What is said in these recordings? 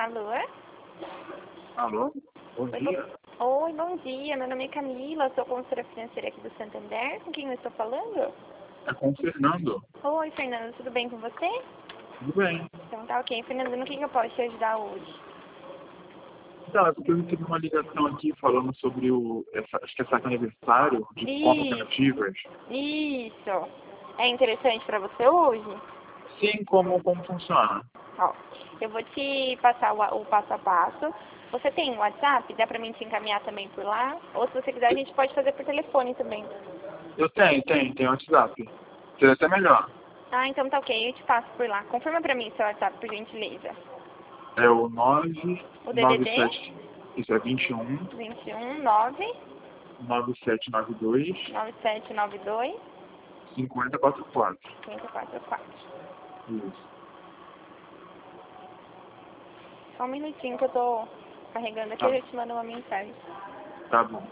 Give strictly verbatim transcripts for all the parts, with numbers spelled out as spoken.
Alô? Alô? Bom Oi, dia. bo- Oi, bom dia. Meu nome é Camila, sou consultora financeira aqui do Santander. Com quem eu estou falando? É com o Fernando. Oi, Fernando, tudo bem com você? Tudo bem. Então tá ok. Fernando, no que que eu posso te ajudar hoje? Então, é porque eu recebi uma ligação aqui falando sobre o. Essa, acho que é saque aniversário de quatro Isso, alternativas. isso. É interessante para você hoje? Sim, como, como funciona? Ó, eu vou te passar o, o passo a passo. Você tem um WhatsApp? Dá pra mim te encaminhar também por lá? Ou se você quiser, a gente pode fazer por telefone também. Eu tenho, tenho, tenho WhatsApp. Seria até melhor. Ah, então tá ok, eu te passo por lá. Confirma pra mim seu WhatsApp, por gentileza. É o nove O nove D D D sete. Isso é vinte e um vinte e um nove nove sete nove dois nove sete nove dois cinco zero quatro quatro. cinco quatro quatro. Isso. Só um minutinho que eu tô carregando aqui Tá, e eu te mando uma mensagem. tá bom.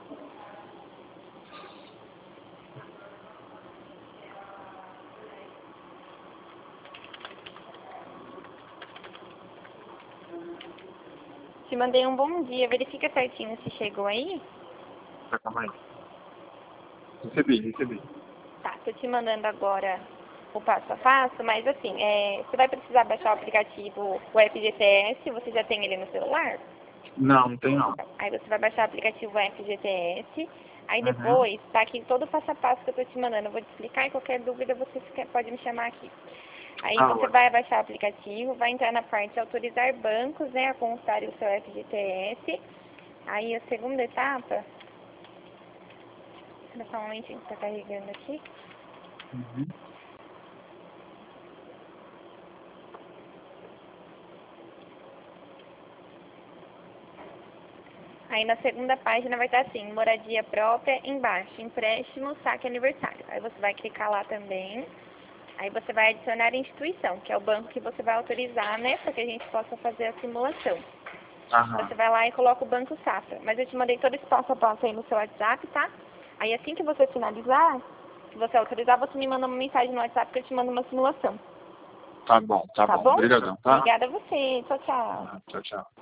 Te mandei um bom dia, verifica certinho se chegou aí. Tá, calma aí. Recebi, recebi. Tá, tô te mandando agora o passo a passo, mas assim, é, você vai precisar baixar o aplicativo, o F G T S, você já tem ele no celular? Não, não tem não. Aí você vai baixar o aplicativo F G T S, aí Uhum. depois tá aqui todo o passo a passo que eu tô te mandando, eu vou te explicar e qualquer dúvida você fica- pode me chamar aqui. Aí Ah, você ótimo. vai baixar o aplicativo, vai entrar na parte de autorizar bancos, né, a constar o seu F G T S. Aí a segunda etapa, espera só um momentinho que tá carregando aqui. Uhum. Aí na segunda página vai estar assim, moradia própria, embaixo, empréstimo, saque aniversário. Aí você vai clicar lá também. Aí você vai adicionar a instituição, que é o banco que você vai autorizar, né, para que a gente possa fazer a simulação. Aham. Você vai lá e coloca o Banco Safra. Mas eu te mandei todo esse passo a passo aí no seu WhatsApp, tá? Aí assim que você finalizar, se você autorizar, você me manda uma mensagem no WhatsApp que eu te mando uma simulação. Tá bom, tá Tá bom. bom? Obrigadão, tá? Obrigada a você. Tchau, tchau. Ah, tchau, tchau.